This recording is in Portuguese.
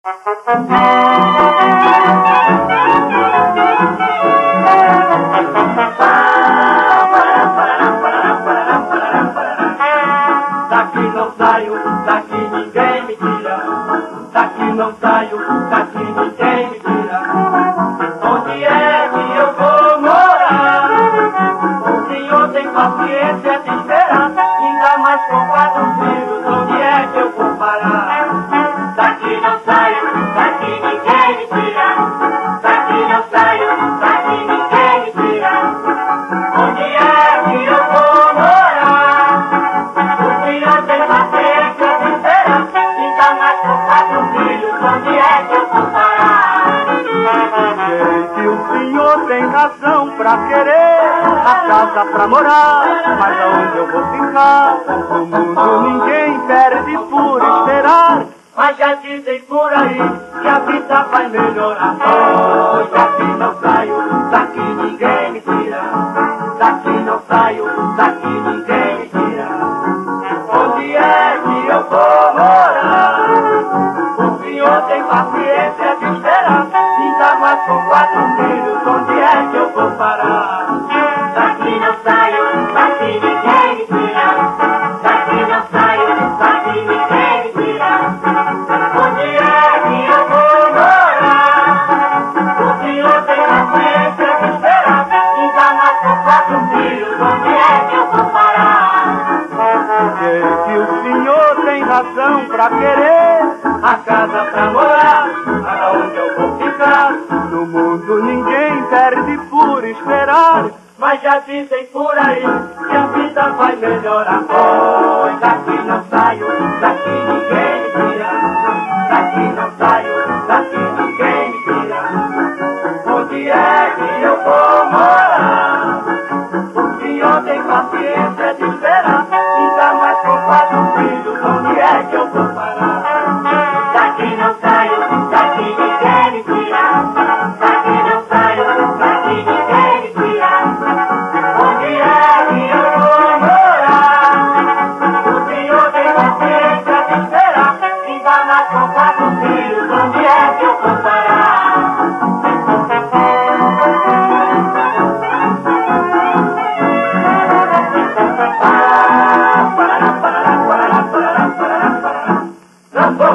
Daqui não saio, daqui ninguém me tira. Daqui não saio, daqui ninguém me tira. Onde é que eu vou morar? O senhor tem paciência de esperar. Ainda mais com 4 filhos, onde é que eu vou parar? Daqui não saio, daqui ninguém me tira. Daqui não saio, daqui ninguém me tira. Onde é que eu vou morar? O senhor tem paciência de esperar. Ainda mais com 4 filhos, onde é que eu vou parar? Sei que o senhor tem razão pra querer a casa pra morar, mas aonde eu vou ficar? No mundo ninguém perde por esperar. Mas já dizem por aí que a vida vai melhorar. Pois daqui não saio, daqui ninguém me tira. Daqui não saio, daqui ninguém me tira. Onde é que eu vou morar? O senhor tem paciência de esperar. Ainda mais com 4 filhos, onde é que eu vou parar? Daqui não saio, daqui ninguém me tira. Daqui não saio, daqui ninguém me tira. Onde é que eu vou morar? O senhor tem paciência de esperar. Ainda mais com 4 filhos, onde é que eu vou parar? Sei que o senhor tem razão pra querer A casa pra morar, aonde eu vou ficar? no mundo ninguém perde por esperar. Mas já dizem por aí que a vida vai melhorar. Pois daqui não saio, daqui ninguém me tira. Daqui não saio, daqui ninguém me tira. Onde é que eu vou morar? O senhor tem paciência de esperar. Ainda mais com 4 filhos, onde é que eu vou parar?